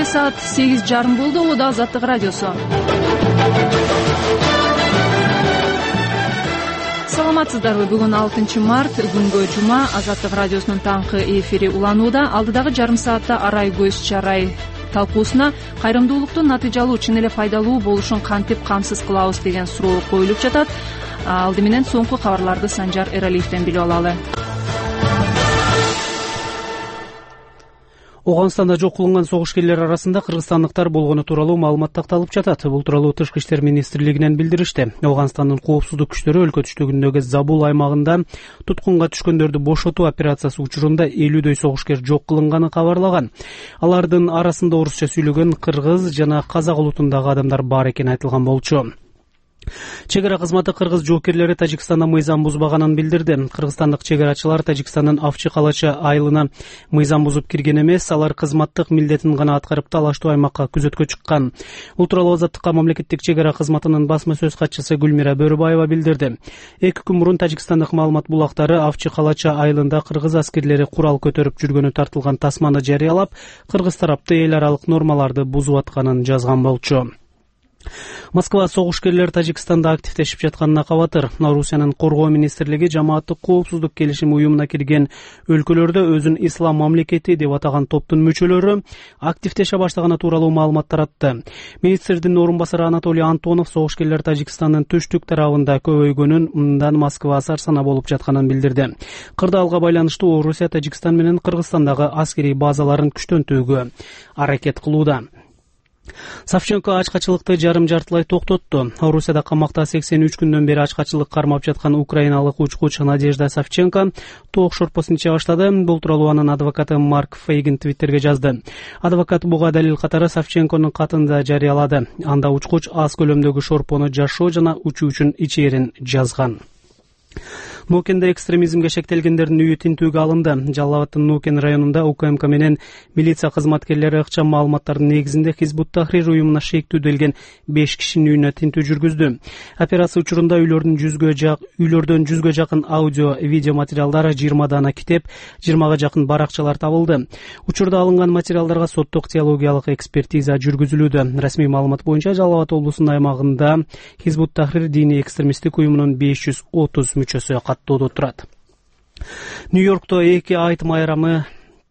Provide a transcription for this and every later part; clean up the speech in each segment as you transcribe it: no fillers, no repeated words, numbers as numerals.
Кечки саат 8:30 болду. Убада Азаттык радиосу. Саламатсыздарбы? Бүгүн 6 март, күнгө жума. Азаттык радиосунун таңкы эфири уланууда. Алдыдагы жарым саатта арай көз чарай талкуусуна кайрымдуулуктун натыйжалуу, чын эле пайдалуу болушун кантип камсыз кылабыз деген суроо коюлуп жатат. Алды менен соңку кабарларды Санжар Эралиевден билип алалы. Оганстанда жок кылынган согушкерлер арасында кыргызстандыктар болгону тууралуу маалымат такталып жатат. Бул тууралуу Тышкы иштер министрлигинен билдиришти. Оганстандын коопсуздук күчтөрү өлкө түштүгүндөгү Забул аймагында туткунга түшкөндөрдү бошотуу операциясы учурунда 50дөй согушкер жок кылынганын кабарлаган. Алардын арасында орусча сүйлөгөн кыргыз жана казак улутундагы адамдар бар экени айтылган болчу. Чегара кызматы кыргыз жоокерлери Тажикстанда мыйзам бузбаганын билдирди. Кыргызстандык чегарачылар Тажикстандын Авчы Калача айылына мыйзам бузуп кирген эмес, алар кызматтык милдетин гана аткарып талаштуу аймакка күзөткө чыккан. Бул тууралуу Азаттыкка мамлекеттик чегара кызматынын басма сөз катчысы Гүлмира Бөрүбаева билдирди. 2 күн мурун Тажикстандык маалымат булактары Авчы Калача айылында кыргыз аскерлери курал көтөрүп жүргөнү тартылган тасманы жарыялап, кыргыз тарапты эл аралык нормаларды бузуп атканын жазган болчу. Москва согушкерлер Тажикстанда активдешип жатканына кабатыр. Орусиянын коргоо министрлиги жамааттык коопсуздук келишим уюмуна кирген өлкөлөрдө өзүн ислам мамлекети деп атаган топтун мүчөлөрү активдеше баштаганы тууралуу маалымат таратты. Министрдин орун басары Анатолий Антонов согушкерлер Тажикстандын түштүк тарабында көбөйгөнүн, мындан Москва сарсана болуп жатканын билдирди. Кырдаалга байланыштуу Орусия Тажикстан менен Кыргызстандагы аскерий базаларын күчтөнтүүгө аракет кылууда. Савченко ачкачылыкты жарым-жартылай токтотту. Орусияда камакта 83 күндөн бери ачкачылык кармап жаткан украиналык учкуч Надежда Савченко ток шорпосун иче баштады. Бул тууралуу анын адвокаты Марк Фейгин Твиттерге жазды. Адвокат буга далил катары Савченконун катын да жарыялады. Анда учкуч аз көлөмдөгү шорпону жашоо жана учуу үчүн ичээрин жазган. Нукенде экстремизмге шектелгендердин үйү тинтүүгө алынды. Жалал Абадтын Нукен районунда УКМК менен милиция кызматкерлери ыкчам маалыматтардын негизинде Хизбут Тахрир уюмуна шектүүделген 5 кишинин үйүнө тинтүү жүргүздү. Операция учурунда үйлөрдөн 100гө жакын аудио, видео материалдар, 20 дана китеп, 20га жакын баракчалар табылды. Учурда алынган материалдарга соттук теологиялык экспертиза жүргүзүлүүдө. Расмий маалымат боюнча Жалал Абад облусунун аймагында Хизбут Тахрир диний экстремисттик уюмунун 530 мүчөсү каттоодо турат. Нью-Йоркто 2 айт майрамы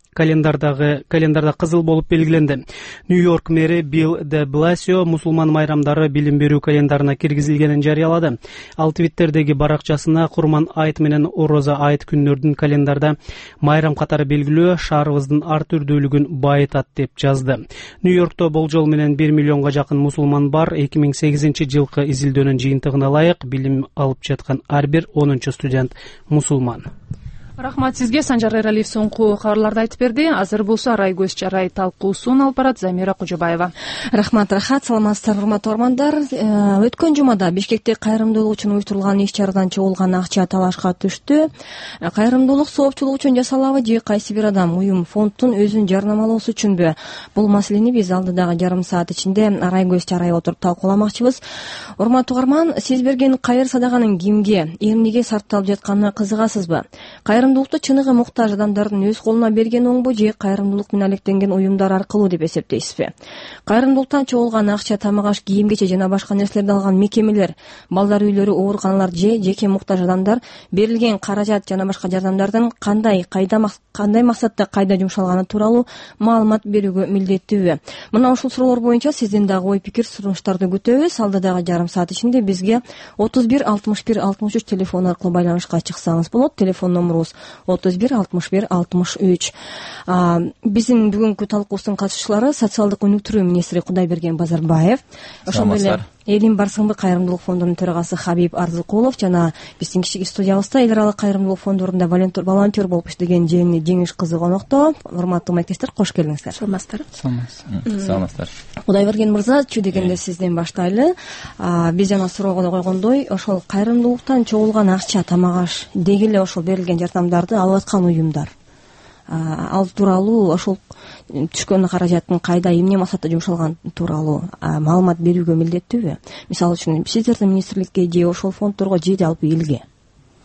календарда кызыл болуп белгиленди. Нью-Йорк мэри Билл де Бласио мусулман майрамдары билим берүү календарына киргизилгенин жарыялады. Ал Твиттердеги баракчасына Курман айт менен Ороза айт күндөрдүн календарда майрам катары белгилөө шаарыбыздын ар түрдүүлүгүн байытат деп жазды. Нью-Йоркто болжол менен 1 миллионго жакын мусулман бар. 2008-жылкы изилдөөнүн жыйынтыгына ылайык билим алып жаткан ар бир 10 студент мусулман. Рахмат сизге. Санжар Эралиев соңку кабарларды айтып берди. Азыр болсо арай көз чарай талкуусун алып барат Замира Кожобаева. Рахмат, саламатсыздар урматтуу угармандар. Өткөн жумада Бишкекте кайрымдуулук үчүн уюштурулган иш-чарадан чогулган акча талашка түштү. Кайрымдуулук соопчулук үчүн жасалабы же кайсы бир адам уюм фондтун өзүн жарнамалоосу үчүнбү? Бул маселени биз алдыдагы жарым саат ичинде арай көз чарай отуруп талкууламакчыбыз. Урматтуу угарман, сиз берген кайыр садаганын кимге, эмнеге сарпталып жатканына кызыгасызбы? Кайрымдуулукту чыныгы муктаж адамдардын өз колуна берген оңбу же кайрымдуулук менен алектенген уюмдар аркылуу деп эсептейсизби? Кайрымдуулуктан чогулган акча, тамак-аш, кийим-кече жана башка нерселерди алган мекемелер, балдар үйлөрү, ооруканалар же жеке муктаж адамдар берилген каражат жана башка жардамдардын кандай максатта кайда жумшалганы тууралуу маалымат берүүгө милдеттүүбү? Мына ушул суроолор боюнча сиздин дагы ой пикир, сунуштарды күтөбүз. Алдыдагы жарым саат ичинде бизге 31 61 63 телефон аркылуу байланышка чыксаңыз болот. Телефон номерубуз 31 61 63. Биздин бүгүнкү талкуубуздун катышчылары социалдык өнүктүрүү министри Кудайберген Базарбаев, ошондой эле Элим барсыңбы кайрымдуулук фондунун төрагасы Хабиб Арзыкулов жана биздин кичик студиябызда эл аралык кайрымдуулук фондорунда волонтер болуп иштеген Жеңиш кызы конокто. Урматтуу маектештер, кош келиңиздер. Саламатсыздар. Саламатсыздар. Кудайберген мырза, чү дегенде сизден баштайлы. Биз жана суроого койгондой, ошол кайрымдуулуктан чогулган акча, тамак-аш, деги эле ошол берилген жардамдарды алып аткан уюмдар, ал тууралуу, ошол түшкөн каражаттын кайда, эмне максатта жумшалган тууралуу маалымат берүүгө милдеттүүбү? Мисалы үчүн сиздердин министрликке же ошол фонддорго же жалпы элге?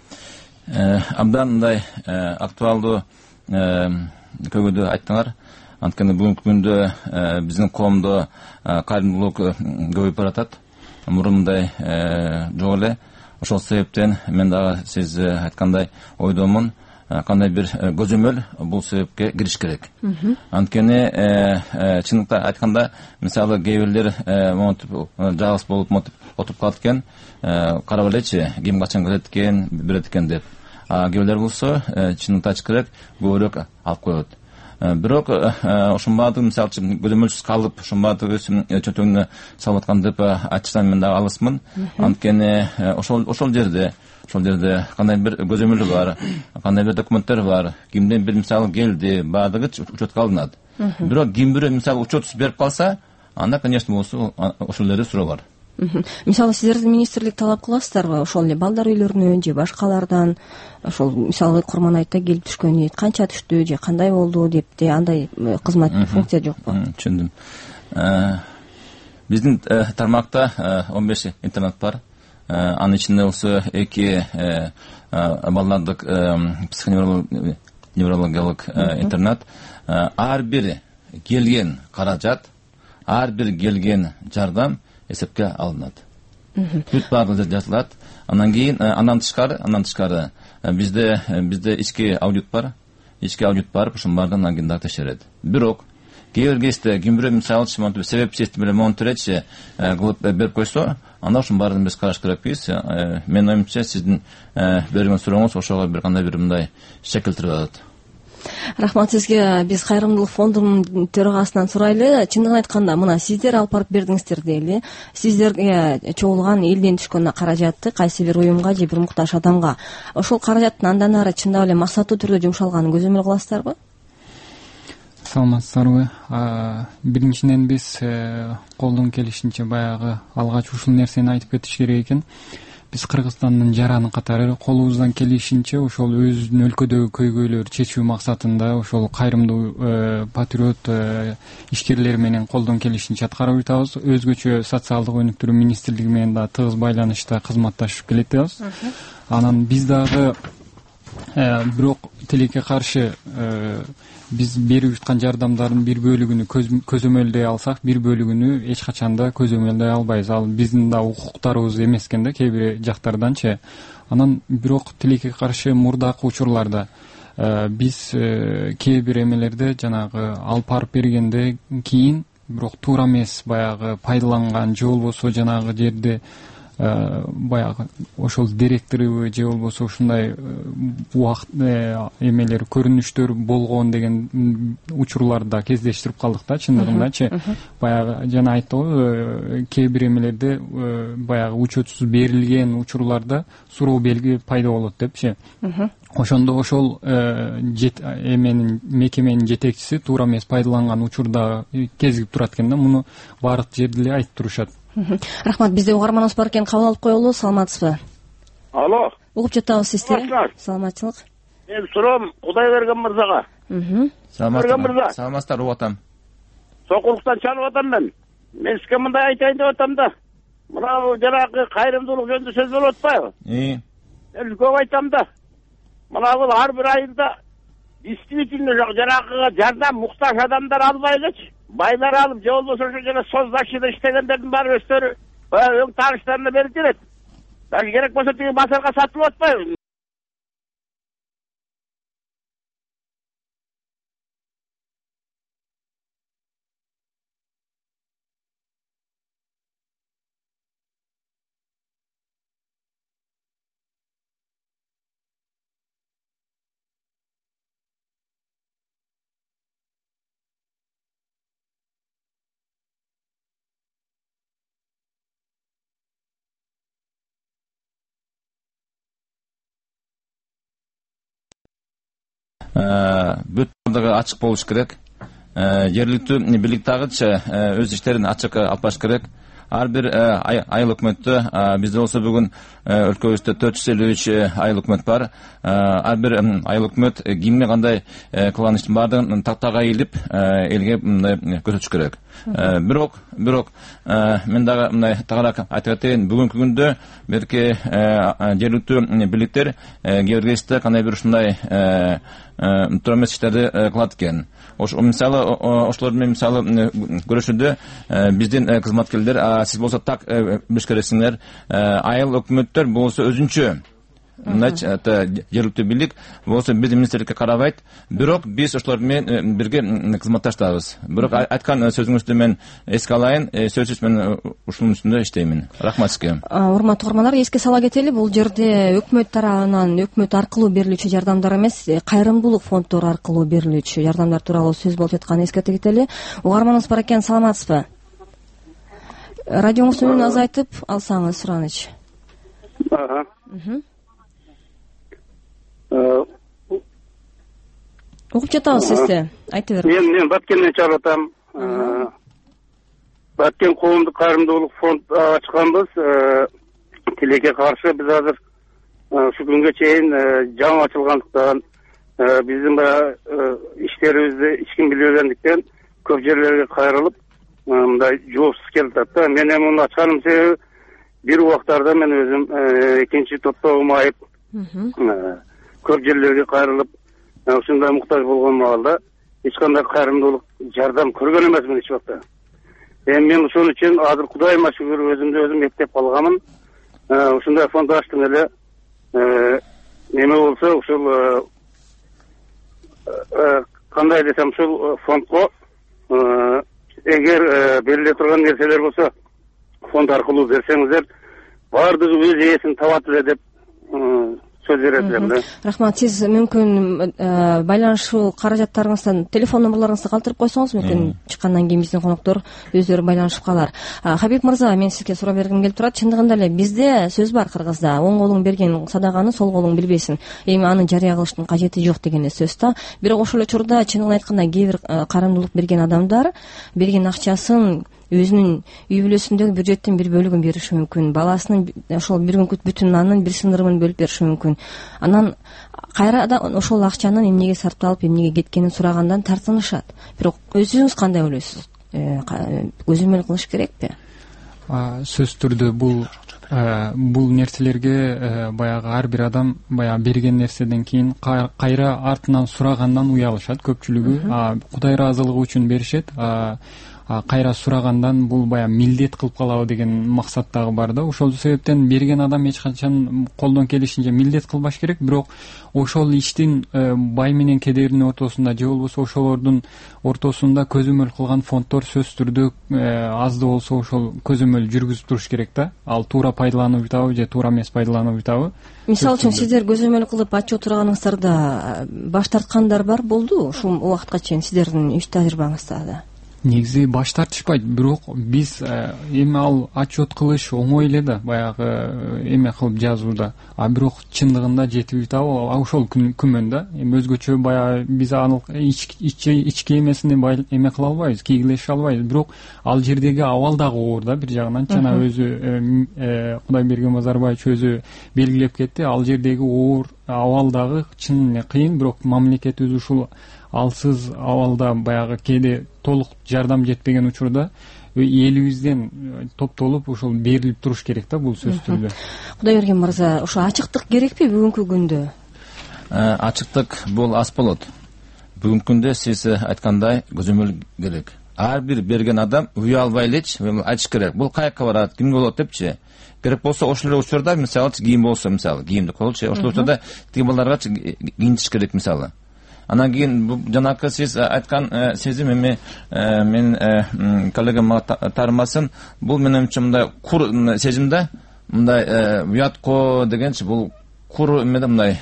Абдан мындай актуалдуу көйгөйдү айттыңар. Анткени бүгүнкү күндө биздин коомдо кайрымдуулук көбөйүп баратат. Мурундай жок эле. Ошол себептен мен дагы сиз айткандай ойдомун. Кандай бир көзөмөл бул себепке кириш керек. Анткени чындыкта айтканда, мисалы кээ бирлер монтип жалгыз болуп отуруп калат экен, карап элечи, ким качан келет экен, берет экен деп. Кээ бирлер болсо чындыкты айтыш керек, көбүрөөк алып коет. Бирок ошонун баардыгы мисалы үчүн көзөмөлсүз калып, ошонун баардыгы чөтөгүнө салып аткан деп айтыштан мен дагы алысмын. Анткени ошол жерде кандай бир көзөмөл бар, кандай бир документтер бар, кимден бир мисалы келди, баардыгы учетко алынат. Бирок ким бирөө мисалы учетсуз берип калса, анда конечно болсо ошол жерде суроо бар. Мисалы сиздер министрлик талап кыласыздарбы ошол эле балдар үйлөрүнөн же башкалардан, ошол мисалы курман айта келип түшкөн канча түштү же кандай болду деп де андай кызмат функция жокпу? Түшүндүм. Биздин тармакта 15 интернат бар. Анын ичинде болсо 2 балдардык психоневрологиялык интернат. Ар бир келген каражат, ар бир келген жардам эсепке алынат. Бүт баардыгы жазылат. Андан кийин андан тышкары бизде ички аудит бар. Ички аудит барып, ошонун баардыгын андан кийин текшерет. Бирок кээ бир кезде ким бирөө мисалы монтип себепчиси менен монтиретчи кылып берип койсо, анда ошонун баарын биз караш керекпиз. Менин оюмча сиздин берген сурооңуз ошого бир кандай бир мындай шек келтирип атат. Рахмат сизге. Биз кайрымдуулук фондунун төрагасынан сурайлы. Чындыгын айтканда, мына сиздер алып барып бердиңиздер дейли. Сиздерге чогулган элден түшкөн каражатты кайсы бир уюмга же бир муктаж адамга, ошол каражаттын андан ары чындап эле максаттуу түрдө жумшалганын көзөмөл кыласыздарбы? Саламатсыздарбы. Биринчиден биз колдон келишинче баягы алгач ушул нерсени айтып кетиш керек экен. Биз Кыргызстандын жараны катары колубуздан келишинче ошол өзүнүн өлкөдөгү көйгөйлөрдү чечүү максатында ошол кайрымдуу патриот ишкерлер менен колдон келишинче аткарып жатабыз. Өзгөчө социалдык өнүктүрүү министрлиги менен да тыгыз байланышта кызматташып келатабыз. Анан биз дагы бирок тилекке каршы биз берип жаткан жардамдардын бир бөлүгүнү көзөмөлдөй алсак, бир бөлүгүнү эч качан да көзөмөлдөй албайбыз. Ал биздин да укуктарыбыз эмес экен да кээ бир жактарданчы. Анан бирок тилекке каршы мурдакы учурларда биз кээ бир эмелерде жанагы алып барып бергенде кийин бирок туура эмес баягы пайдаланган же болбосо жанагы жерде баягы ошол директору же болбосо ушундай убакыт эмелер көрүнүштөр болгон деген учурларда кездештирип калдык да чындыгындачы. Баягы жана айттыбы, кээ бир эмелерде баягы учетсуз берилген учурларда суроо белги пайда болот депчи. Ошондо ошол мекеменин жетекчиси туура эмес пайдаланган учурда кезигип турат экен да, муну баардык жерде эле айтып турушат. Рахмат. Бизде угарманыбыз бар экен, кабыл алып коелу. Саламатсызбы? Алло. Угуп жатабыз сизди. Саламатчылык. Мен суроом Кудайберген мырзага. Саламатсыздар, угуп атам. Сокулуктан чалып атам мен. Мен сизге мындай айтайын деп атам да. Мына жанагы кайрымдуулук жөнүндө сөз болуп атпайбы? Мен көп айтам да. Мына бул ар бир айында действительно жанагы жардам муктаж адамдар албай элечи. Байлар алып, же болбосо ошо жана создачыда иштегендердин баары өздөрү өң тааныштарына берип берет. Даже керек болсо тиги базарга сатылып атпайбы? Бүт баардыгы ачык болуш керек. Жергиликтүү бийлик дагычы өз иштерин ачык алып барыш керек. ар бир айыл өкмөттө бизде болсо бүгүн өлкөбүздө 453 айыл өкмөт бар. Ар бир айыл өкмөт кимге кандай кылган иштин баардыгын тактага ийилип элге мындай көрсөтүш керек. Бирок мен дагы мындай тагыраак айтып кетейин, бүгүнкү күндө берки жергиликтүү бийликтер кээ бир кезде кандай бир ушундай туура эмес иштерди кылат экен. Мисалы ошолор менен мисалы көрүшүүдө биздин кызматкерлер, сиз болсо так билиш керексиңер, айыл өкмөттөр болсо өзүнчө жергиликтүү бийлик болсо биздин министрликке карабайт, бирок биз ошолор менен бирге кызматташтабыз. Бирок айткан сөзүңүздү мен эске алайын, сөзсүз мен ушунун үстүндө иштеймин. Рахмат сизге. Урматтуу угармандар, эске сала кетели, бул жерде өкмөт тарабынан өкмөт аркылуу берилүүчү жардамдар эмес, кайрымдуулук фонддору аркылуу берилүүчү жардамдар тууралуу сөз болуп жатканын эскерте кетели. Угарманыбыз бар экен, саламатсызбы? Радиоңуздун үнүн азайтып алсаңыз, Сураныч. Угуп жатабыз сизди. Айта бериңиз. Мен Баткенден чыгып атам. Баткен коомдук кайрымдуулук фонд ачканбыз. Тилекке каршы биз азыр ушу күнгө чейин жаңы ачылгандыктан биздин иштерибизди эч ким билбегендиктен көп жерлерге кайрылып мындай жоопсуз келип атат да. Мен муну ачканым себеби бир убактарда мен өзүм экинчи топтогу майып көп жерлерге кайрылып ушундай муктаж болгон маалда эч кандай кайрымдуулук жардам көргөн эмесмин эч убакта. Мен ошон үчүн азыр Кудайыма шүгүр өзүмдү өзүм эптеп калганмын. Ушундай фонд ачтым эле. Неме болсо ушул кандай десем, ушул фондко эгер бериле турган нерселер болсо фонд аркылуу берсеңиздер баардыгы өз ээсин табат эле деп сөз берет элем да. Рахмат. Сиз мүмкүн байланышуу каражаттарыңыздан телефон номерларыңызды калтырып койсоңуз, мүмкүн чыккандан кийин биздин коноктор өздөрү байланышып калар. Хабиб мырза, мен сизге суроо бергим келип турат. Чындыгында эле бизде сөз бар кыргызда: оң колуң берген садаганы сол колуң билбесин. Эми аны жарыя кылыштын кажети жок деген сөз да. Бирок ошол эле учурда чынын айтканда кээ бир карымдуулук берген адамдар берген акчасын өзүнүн үй бүлөсүндөгү бюджеттин бир бөлүгүн бериши мүмкүн, баласынын ошол бир күнкү бүтүн нанын бир сындырымын бөлүп бериши мүмкүн. Анан кайра да ошол акчанын эмнеге сарпталып, эмнеге кеткенин сурагандан тартынышат. Бирок өзүңүз кандай ойлойсуз? Көзөмөл кылыш керекпи? Сөзсүз түрдө бул нерселерге баягы ар бир адам баягы берген нерседен кийин кайра артынан сурагандан уялышат көпчүлүгү. Кудай ыраазылыгы үчүн беришет. Кайра сурагандан бул баягы милдет кылып калабы деген максат дагы бар да. Ошол себептен берген адам эч качан колдон келишинче милдет кылбаш керек. Бирок ошол иштин бай менен кедейдин ортосунда же болбосо ошолордун ортосунда көзөмөл кылган фонддор сөзсүз түрдө азды болсо ошол көзөмөл жүргүзүп туруш керек да. Ал туура пайдаланып жатабы же туура эмес пайдаланып жатабы? Мисалы үчүн сиздер көзөмөл кылып отчет турганыңыздарда баш тарткандар бар болду ушул убакытка чейин сиздердин иш тажрыйбаңызда да? Негизи баш тартышпайт, бирок биз эми ал отчет кылыш оңой эле да, баягы эме кылып жазууда. Бирок чындыгында жетип жатабы? Ошол күмөн да. Эми өзгөчө баягы биз аны ички эмесине эме кыла албайбыз, кийгилеше албайбыз. Бирок ал жердеги абал дагы оор да бир жагынан. Жана өзү Кудайберген Базарбаевич өзү белгилеп кетти. Ал жердеги оор абал дагы чын эле кыйын, бирок мамлекетибиз ушул алсыз абалда баягы кээде толук жардам жетпеген учурда элибизден топтолуп ошол берилип туруш керек да, бул сөзсүз түрдө. Кудайберген мырза, ошо ачыктык керекпи бүгүнкү күндө? Ачыктык бул аз болот. Бүгүнкү күндө сиз айткандай көзөмөл керек. Ар бир берген адам уялбай элечи айтыш керек. Бул каяка барат, кимге болот депчи. Керек болсо ошол эле учурда мисалы кийим болсо, мисалы кийимди коелучу, ошол учурда тиги балдарга кийинтиш керек мисалы. Анан кийин жанакы сиз айткан сезим эми мен коллегам таармасын, бул менимче мындай кур сезим да, мындай уятко дегенчи, бул кур эме да мындай.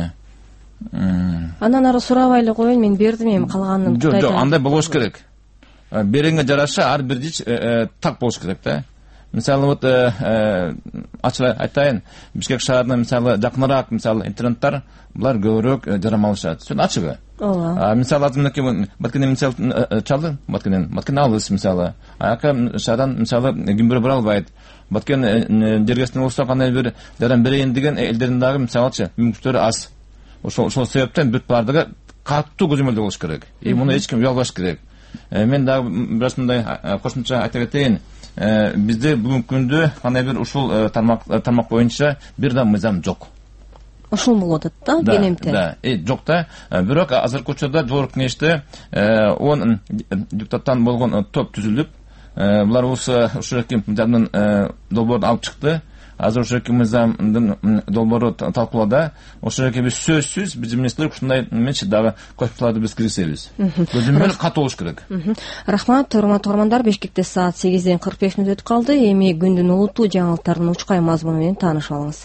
Андан ары сурабай эле коеюн, мен бердим, эми калганын Кудайдан. Жок, андай болбош керек. Беренге жараша ар бир иш так болуш керек да. Мисалы вот ачык айтайын, Бишкек шаарына мисалы жакыныраак мисалы интернаттар булар көбүрөөк жарам алышат. Ачыгы. ооба. Мисалы азыркы Баткенден мисалы чалды, Баткен алыс мисалы. Ака шадан мисалы күнбүрө бара албайт. Баткен жергесинен болсо кандай бир жаран берейин деген элдердин дагы мисалычы мүмкүнчүлүктөрү аз. Ошол себептен бүт бардыгы катуу көзөмөлдө болуш керек. Муну эч ким уялбаш керек. Мен дагы бираз мындай кошумча айта кетейин. Бизде бүгүнкү күндө кандай бир ушул тармак боюнча бир да мыйзам жок. Ушул болуп атат да, кенемте. Да, жок да. Бирок азыркы учурда жогорку кеңеште 10 депутаттан болгон топ түзүлүп, булар ушул мыйзамдын долбоорун алып чыкты. Азыр ошол мыйзамдын долбоору талкуулоодо. Ошол биз сөзсүз биз министрлик ушундай менчи дагы кошумчаларды биз киргизебиз. Көзөмөл катуу болуш керек. Рахмат, урматтуу угармандар. Бишкекте саат 8:45 өтүп калды. Эми күндүн улуттуу жаңылыктарынын учкай мазмуну менен таанышып алыңыз.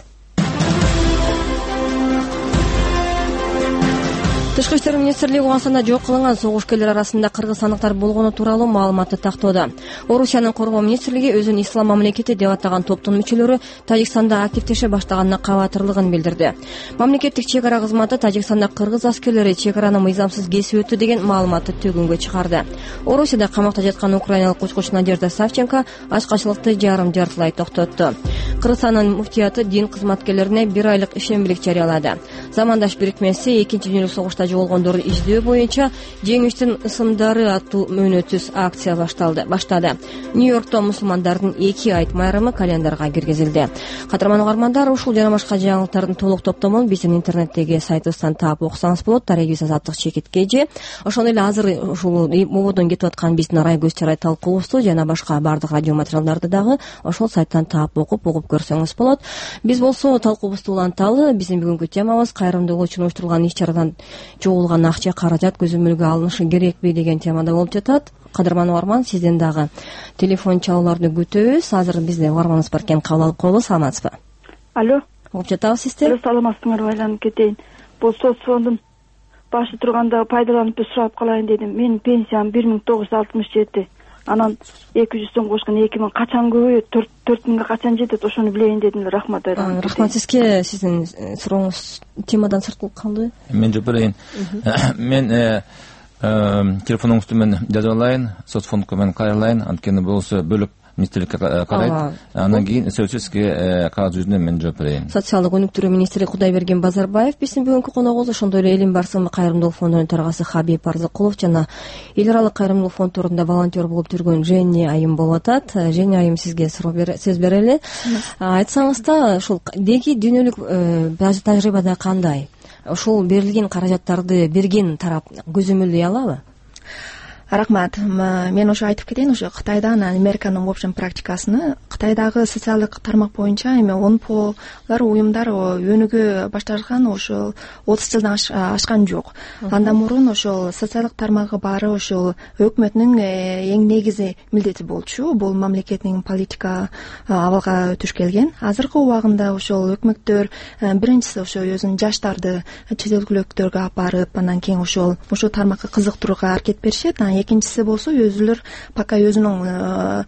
Тышкы иштер министрлиги Ооганстанда жок кылынган согушкерлер арасында кыргызстандыктар болгону тууралуу маалыматты тактоодо. Орусиянын коргоо министрлиги өзүн ислам мамлекети деп атаган топтун мүчөлөрү Тажикстанда активдеше баштаганына кабатырлыгын билдирди. Мамлекеттик чек ара кызматы Тажикстанда кыргыз аскерлери чек араны мыйзамсыз кесип өттү деген маалыматты төгүнгө чыгарды. Орусияда камакта жаткан украиналык учкуч Надежда Савченко ачкачылыкты жарым-жартылай токтотту. Кыргызстандын муфтияты дин кызматкерлерине 1 айлык ишембилик жарыялады. Замандаш бирикмеси 2-дүйнөлүк согушта жоголгондорду издөө боюнча жеңиштин ысымдары аттуу мөөнөтсүз акция баштады. Нью-Йоркто мусулмандардын 2 айт майрамы календарга киргизилди. Кадырман угармандар, ушул жана башка жаңылыктардын толук топтомун биздин интернеттеги сайтыбыздан таап окусаңыз болот. Тарегибиз Азаттык Чекиткежи. Ошондой эле азыр ушул мободон кетип аткан биздин Арай көз чарай талкуубузду жана башка бардык радио материалдарды дагы ошол сайттан таап угуп көрсөңүз болот. Биз болсо талкуубузду уланталы. Биздин бүгүнкү темабыз кайрымдуулук үчүн уюштурулган иш-чарадан жоголган акча каражат көзөмөлгө алынышы керекпи деген темада болуп жатат. Кадырман угарман, сизден дагы телефон чалууларды күтөбүз. Азыр бизде угарманыбыз бар экен, кабыл алып коелу. Саламатсызбы? Алло. Угуп жатабыз сизди. Саламатсыңарбы, айланып кетейин. Бул соц фондун башы турганда пайдаланып сурап калайын дедим. Менин пенсиям 1967. Анан 200 сом кошкон 2000 качан көбөйөт, 4000га качан жетет, ошону билейин дедим. Рахмат айран. Рахмат сизге. Сиздин сурооңуз темадан сырт калды. Мен жооп берейин. Мен телефонуңузду мен жазып алайын, соцфондко мен кайрылайын, анткени болсо бөлөк министрликке карайт. Андан кийин сөзсүз кагаз жүзүнөн мен жооп берейин. Социалдык өнүктүрүү министри Кудайберген Базарбаев биздин бүгүнкү коногубуз. Ошондой эле Элим барсыгы кайрымдуулук фондунун төрагасы Хабиб Арзыкулов жана эл аралык кайрымдуулук фонддорунда волонтер болуп жүргөн Женя Айым болуп атат. Женя Айым, сизге сөз берели. Айтсаңыз да, ушул деги дүйнөлүк тажрыйбада кандай? Ушул берилген каражаттарды берген тарап көзөмөлдөй алабы? Рахмат. Мен уже айтып кетейин, уже Кытайдан Американын общем практикасыны. Кытайдагы социалдык тармак боюнча эми ОНПОлор, уюмдар өнүгө башташкан ошол 30 жылдан ашкан жок. Андан мурун ошол социалдык тармагы баары ошол өкмөттүн эң негизи милдети болчу. Бул мамлекеттин политика абалга өтүш келген. Азыркы убагында ошол өкмөттөр биринчиси ошол өзүнүн жаштарды чет өлкөлөргө алып барып, андан кийин ошол тармакка кызыктырууга аракет беришет. Экинчиси болсо өзүлөр пока өзүнүн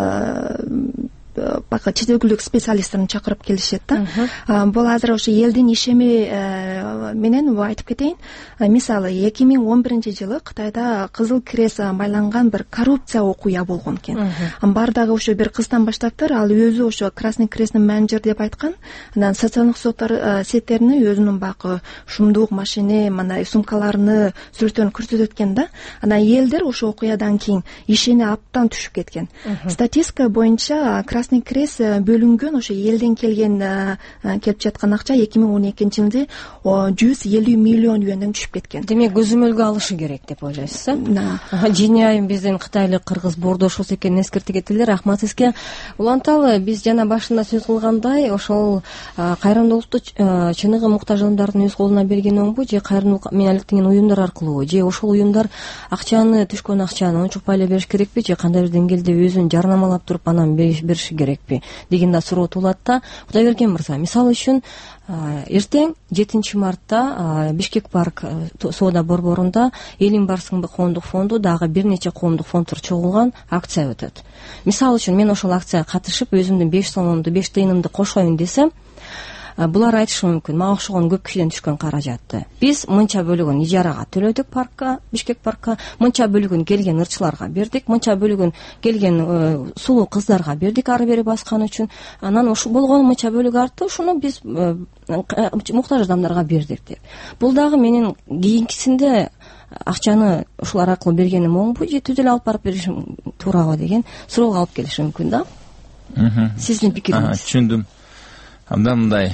пока чет өлкөлүк специалисттерин чакырып келишет да. Бул азыр ошо элдин ишеми менен айтып кетейин. Мисалы 2011-жылы Кытайда Кызыл Крест байланган бир коррупция окуя болгон экен. Бардагы ошо бир кыздан баштаптыр, ал өзү ошо Красный Кресттин менеджер деп айткан. Анан социалдык сеттерине өзүнүн бакы шумдук машина, мындай сумкаларыны сүрөттөрүн көрсөтөт экен да. Анан элдер ошо окуядан кийин ишине аптан түшүп кеткен. Статистика боюнча Красный Крест бөлүнгөн ошо элден келген келип жаткан акча 2012-жылы 150 миллион юандөн түшүп кеткен. Демек көзөмөлгө алышы керек деп ойлойсуз, э? Женяйым биздин кытайлык кыргыз бордошубуз экенин эскертип кетилди. Рахмат сизге. Уланталы, биз жана башында сөз кылгандай, ошол кайрымдуулукту чыныгы муктаж адамдардын өз колуна берген оңбу, же кайрымдуулук менен алектенген уюмдар аркылуу, же ошол уюмдар түшкөн акчаны ончукпай эле бериш керекпи, же кандай бир деңгээлде өзүн жарнамалап туруп анан бериш керекпи деген да суроо туулат да. Кудайберген мырза, мисалы үчүн эртең 7 мартта Бишкек парк соода борборунда Элим барсыгы коомдук фонду дагы бир нече коомдук фонддор чогулган акция өтөт. Мисалы үчүн мен ошол акцияга катышып өзүмдүн 5 сомумду 5 тыйынымды кошоюн десем, булар айтышы мүмкүн мага окшогон көп кишиден түшкөн каражатты биз мынча бөлүгүн ижарага төлөдүк паркка, Бишкек паркка, мынча бөлүгүн келген ырчыларга бердик, мынча бөлүгүн келген сулуу кыздарга бердик ары бери баскан үчүн, анан ошо болгон мынча бөлүк артты ушуну биз муктаж адамдарга бердик деп. Бул дагы менин кийинкисинде акчаны ушулар аркылуу бергеним оңбу же түз эле алып барып беришим туурабы деген суроого алып келиши мүмкүн да. Сиздин пикириңиз? Түшүндүм. Абдан мындай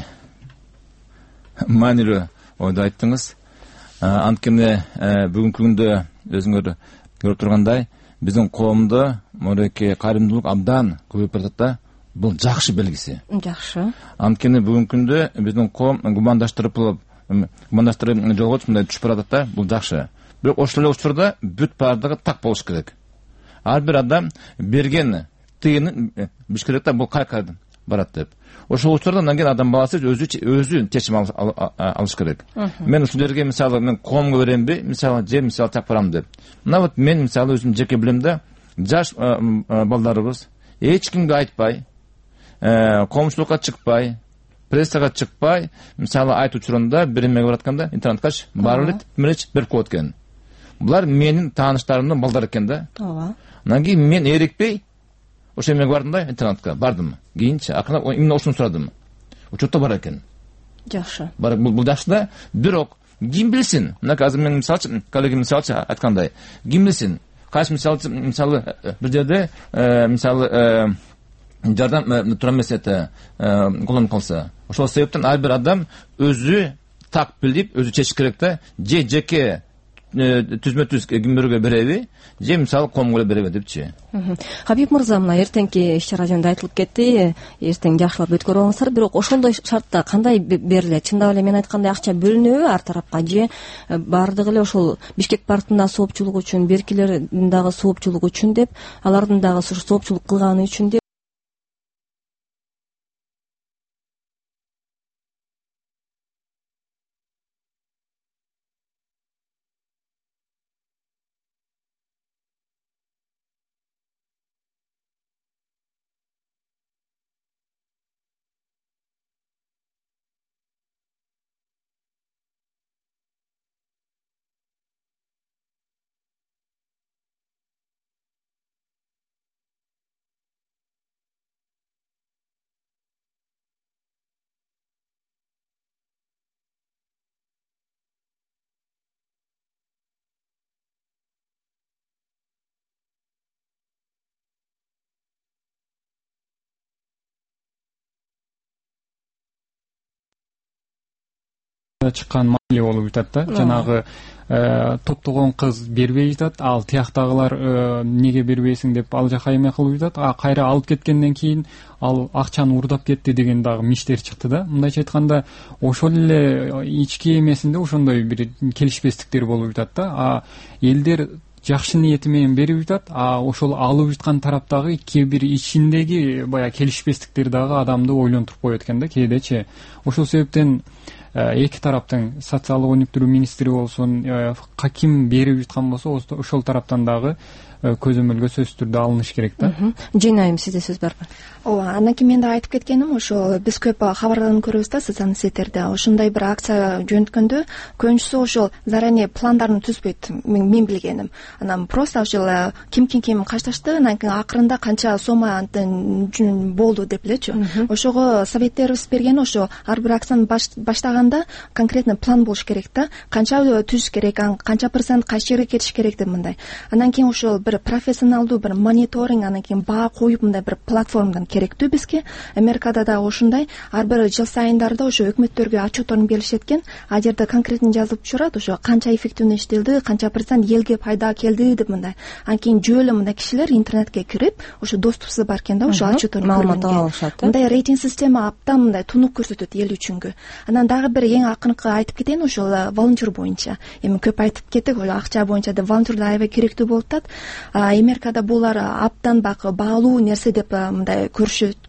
маанилүү ойду айттыңыз. Анткени бүгүнкү күндө өзүңөр көрүп тургандай биздин коомдо мындай кайрымдуулук абдан көбөйүп баратат да. Бул жакшы белгиси. Жакшы. Анткени бүгүнкү күндө биздин коом гумандаштырып жолго мындай түшүп баратат да. Бул жакшы. Бирок ошол эле учурда бүт баардыгы так болуш керек. Ар бир адам берген тыйынын биш керек да, бул кайка барат деп. Ошол учурда анан кийин адам баласы өзү чечим алыш керек. Мен ушул жерге мисалы мен коомго беремби, мисалы же мисалы так барам деп. Мына вот мен мисалы өзүм жеке билем да, жаш балдарыбыз эч кимге айтпай, коомчулукка чыкпай, прессага чыкпай, мисалы айт учурунда бир эмеге баратканда интернетке барып эле берип коет экен. Булар менин тааныштарымдын балдары экен да. Ооба. Анан кийин мен эрикпей ошо эмеге бардым да, интернетке бардым. Кийинчи акырындап именно ошону сурадым. Учурда бар экен. Жакшы. Бул жакшы да, бирок ким билсин? Мына азыр мен мисалы коллегам мисалы айткандай, ким билсин? Кайсы мисалы бир жерде мисалы жардам тура эмес колдонуп калса, ошол себептен ар бир адам өзү так билип, өзү чечиш керек да, же жеке түзмө-түз кимдерге береби, же мисалы коомго береби депчи. Хабиб мырза, мына эртеңки иш-чара жөнүндө айтылып кетти, эртең жакшылап өткөрүп алыңыздар, бирок ошондой шартта кандай берилет? Чындап эле мен айткандай акча бөлүнөбү ар тарапка, же баардыгы эле ошол Бишкек паркында соопчулук үчүн, беркилердин дагы соопчулук үчүн деп, алардын дагы соопчулук кылганы үчүн деп? Чыккан маале болуп жатат да, жанагы топтогон кыз бербей жатат, ал тияктагылар неге бербейсиң деп ал жака эме кылып жатат, кайра алып кеткенден кийин ал акчаны урдап кетти деген дагы миштер чыкты да. Мындайча айтканда ошол эле ички эмесинде ошондой бир келишпестиктер болуп жатат да. Элдер жакшы ниети менен берип жатат, ошол алып жаткан тараптагы кээ бир ичиндеги баягы келишпестиктер дагы адамды ойлонтуруп коет экен да кээдечи. Ошол себептен эки тараптын социалдык өнүктүрүү министри болсун, ким берип жаткан болсо ошол тараптан дагы көзөмөлгө сөзсүз түрдө алыныш керек да. Жейнайым, сизде сөз барбы? Ооба, андан кийин мен да айтып кеткеним, ошо биз көп кабарларын көрөбүз да социалдык сеттерде. Ошондой бир акция жөнөткөндө көбүнчүсү ошол заранее пландарын түзбөйт, мен билгеним. Анан просто ошол ким кашташты, анан кийин акырында канча сомма болду деп элечи. Ошого советтерибиз берген ошо ар бир акцияны баштаганда конкретно план болуш керек да. Канча түзүш керек, канча процент кайсы жерге кетиш керек деп мындай. Андан кийин ошол бир профессионалдуу бир мониторинг, анан кийин баа коюп мындай бир платформадан керектүү бизге. Америкада да ошондой ар бир жыл сайындарда ошо өкмөттөргө отчетторун беришет экен. А жерде конкретно жазылып турат, ошо канча эффективный иштелди, канча процент элге пайда келди деп мындай. Анан кийин жөө эле мындай кишилер интернетке кирип, ошо доступсуз бар экен да, ошо отчетторун маалымат ала алышат. Мындай рейтинг система абдан мындай тунук көрсөтөт эл үчүнгө. Анан дагы бир эң акыркы айтып кетейин, ошол волонтер боюнча. Эми көп айтып кеттик, ошо акча боюнча деп волонтер аябай керектүү болуп атат. Америкада булар абдан баалуу нерсе деп мындай көрүшөт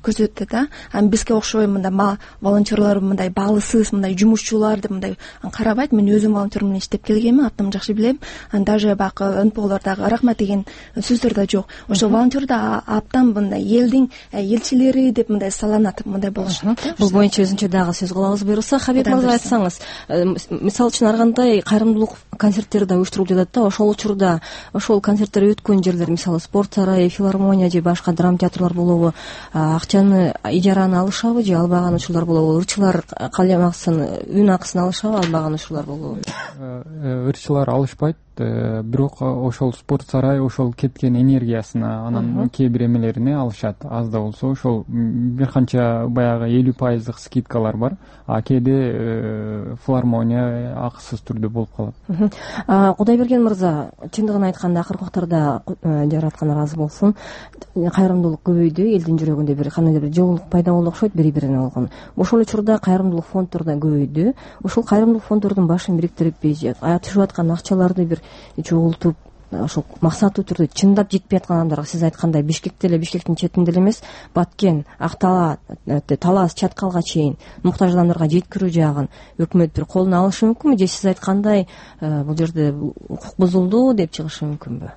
көрсөтөт да. Анан бизге окшобой мындай волонтерлор мындай баалысыз, мындай жумушчулар деп мындай карабайт. Мен өзүм волонтер менен иштеп келгенмин, атымды жакшы билем. Анан даже баягы НПОлордагы рахмат деген сөздөр да жок. Ошо волонтер да абдан мындай элдин элчилери деп мындай саланат, мындай болушат. Бул боюнча өзүнчө дагы сөз кылабыз буюрса. Хабиб мырза, айтсаңыз, мисалы үчүн ар кандай кайрымдуулук концерттери да уюштурулуп жатат да, ошол учурда ошол концерттер өткөн жерлер, мисалы спорт сарайы, филармония же башка драма театрлар болобу, акчаны ижараны алышабы же албаган учурлар болобу? Ырчылар калемаксын, үн акысын алышабы, албаган учурлар болобу? Ырчылар алышпайт, бирок ошол спорт сарай ошол кеткен энергиясына, анан кээ бир эмелерине алышат. Аз да болсо ошол бир канча баягы 50% скидкалар бар. А кээде филармония акысыз түрдө болуп калат. Кудайберген мырза, чындыгын айтканда акыркы убактарда жараткан ыраазы болсун, кайрымдуулук көбөйдү, элдин жүрөгүндө бир кандайдыр бир жылуулук пайда болду окшойт, бири-бирине болгон. Ошол учурда кайрымдуулук фонддор да көбөйдү. Ошол кайрымдуулук фонддордун башын бириктирип, түшүп аткан акчаларды бир чогултуп, ошол максаттуу түрдө чындап жетпей аткан адамдарга, сиз айткандай Бишкекте эле, Бишкектин четинде эле эмес, Баткен, Актала, Талас, Чаткалга чейин муктаж адамдарга жеткирүү жагын өкмөт бир колуна алышы мүмкүнбү же сиз айткандай бул жерде укук бузулду деп чыгышы мүмкүнбү?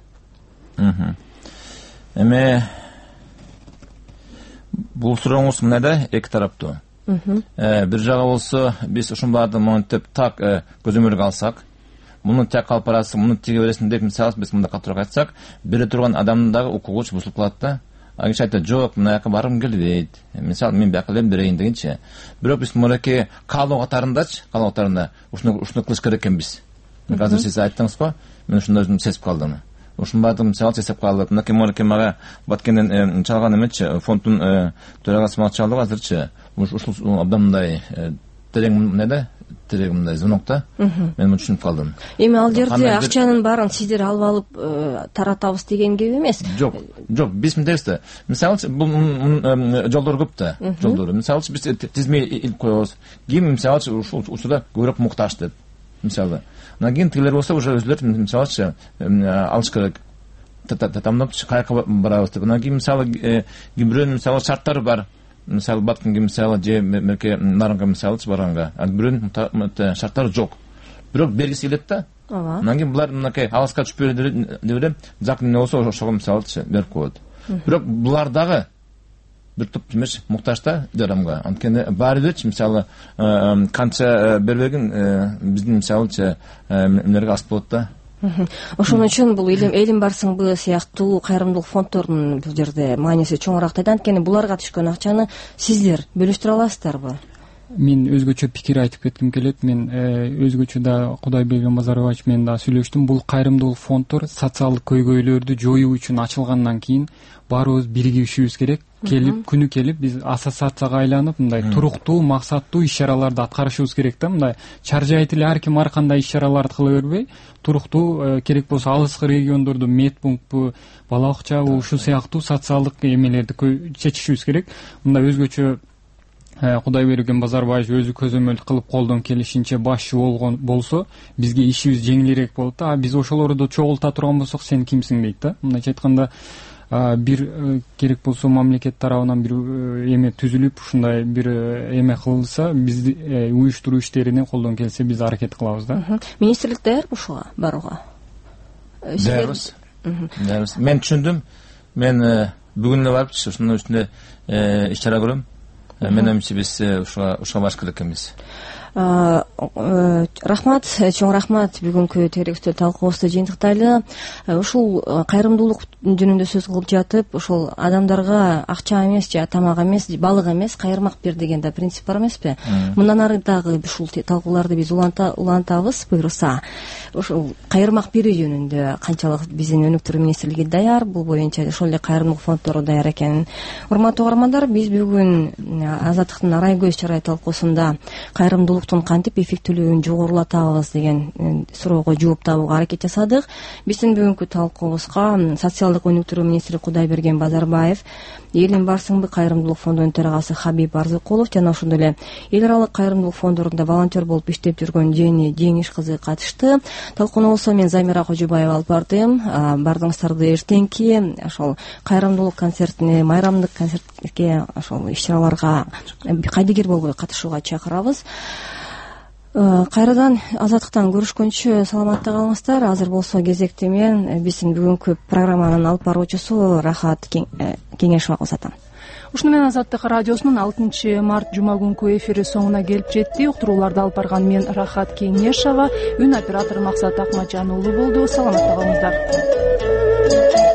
Эми бул сурооңуз мына да эки тараптуу. Бир жагы болсо, биз ушунбарды монтип так көзөмөлгө алсак, муну так алып барасың, муну тиге бересиң деп мисалы биз мында катуураак айтсак, бере турган адамдын дагы укугу бузулуп калат да. Киши айтат, жок, мына жака баргым келбейт. Мисалы мен бияка эле берейин дегенчи. Бирок биз мынакей каалоо катарында ушуну кылыш керек экенбиз. Азыр сиз айттыңыз го, мен ушундай өзүм сезип калдым. Ушун баардыгын мисалы сезип калып, мынакей мага Баткенден чалган эмечи, фонддун төрагасы мага чалды азырчы. Ушул абдан мындай терең мындай терең мындай звонокта. Мен түшүнүп калдым. Эми ал жерде акчанын баарын сиздер алып алып таратабыз деген кеп эмес. Жок, биз мындайбыз да. Мисалы бул жолдор көп да, жолдор. Мисалы биз тизме илип коебуз. Ким мисалы ушул учурда көбүрөөк муктаж деп. Мисалы, анан кийин тигилер болсо уже өзүлөр мисалы алыш керек. Тамдап каяка барабыз деп. Анан кийин мисалы бирөөнүн мисалы шарттары бар. Мисалы Баткенге мисалы же мерке Наранга мисалы барганга, ал бирөөнүн шарттары жок. Бирок бергиси келет да. Ооба. Анан кийин булар мынакей алыска түшүп берди деп элем, закон эмне болсо ошого мисалы берип коет. Бирок булар дагы бир топ эмес муктаж да жарамга. Анткени баары бирчи мисалы канча бербегин биздин мисалы эмнерге ас болот да. Ошон үчүн бул элим барсыңбы сыяктуу кайрымдуулук фонддордун бул жерде мааниси чоңураак да. Анткени буларга түшкөн акчаны сиздер бөлүштүрө аласыздарбы? Мен өзгөчө пикир айтып кетким келет. Мен өзгөчө да Кудайберген Базарбаевич менен да сүйлөштүм. Бул кайрымдуулук фонддор социалдык көйгөйлөрдү жоюу үчүн ачылгандан кийин баарыбыз биригишибиз керек. Келип күнү келип биз ассоциацияга айланып, мындай туруктуу, максаттуу иш-чараларды аткарышыбыз керек да. Мындай чаржайт эле ар ким ар кандай иш-чараларды кыла бербей, туруктуу керек болсо алыскы региондордо медпунктпу, бала бакчабы, ушул сыяктуу социалдык эмелерди чечишибиз керек. Мындай өзгөчө Кудайберген Базарбаевич өзү көзөмөл кылып колдон келишинче башчы болсо, бизге ишибиз жеңилирээк болот да. Биз ошолорду чогулта турган болсок, сен кимсиң дейт да. Мындайча айтканда, бир керек болсо мамлекет тарабынан бир эме түзүлүп, ушундай бир эме кылынса, биз уюштуруу иштерине колдон келсе биз аракет кылабыз да. Министрлик даярбы ушуга барууга? Даярбыз. Мен түшүндүм. Мен бүгүн эле барып ушунун үстүндө иш-чара көрөм. Менимче биз ушуга баш керек экенбиз. Рахмат, чоң рахмат. Бүгүнкү теректүү талкуубузду жыйынтыктайлы. Ушул кайрымдуулук жөнүндө сөз кылып жатып, ошол адамдарга акча эмес же тамак эмес, балык эмес, кайырмак бер деген да принцип бар эмеспи? Мындан ары дагы ушул талкууларды биз улантабыз буюрса. Ошол кайырмак берүү жөнүндө канчалык биздин өнүктүрүү министрлиги даяр, бул боюнча ошол эле кайрымдуулук фонддору даяр экенин. Урматтуу угармандар, биз бүгүн Азаттыктын Арай көз чарай талкуусунда кайрымдуулук кайрымдуулуктун кантип эффектүүлүгүн жогорулатабыз деген суроого жооп табууга аракет жасадык. Биздин бүгүнкү талкуубузга социалдык өнүктүрүү министри Кудайберген Базарбаев, Элим барсыңбы кайрымдуулук фондунун төрагасы Хабиб Арзыкулов жана ошондой эле эл аралык кайрымдуулук фондорунда волонтер болуп иштеп жүргөн Жени Жеңиш кызы катышты. Талкуунубузду мен Замира Кожобаева алып бардым. Бардыңыздарды эртеңки ошол кайрымдуулук концертине, майрамдык концертке, ошол иш-чараларга кайдыгер болбой катышууга чакырабыз. Кайрадан Азаттыктан көрүшкөнчө саламатта калыңыздар. Азыр болсо кезекти мен биздин бүгүнкү программанын алып баруучусу Рахат Кеңешова кылсатам. Ушуну менен Азаттык радиосунун 6 март жума күнкү эфири соңуна келип жетти. Уктурууларды алып барган мен Рахат Кеңешова, үн оператор Максат Акматжан уулу болду. Саламатта калыңыздар.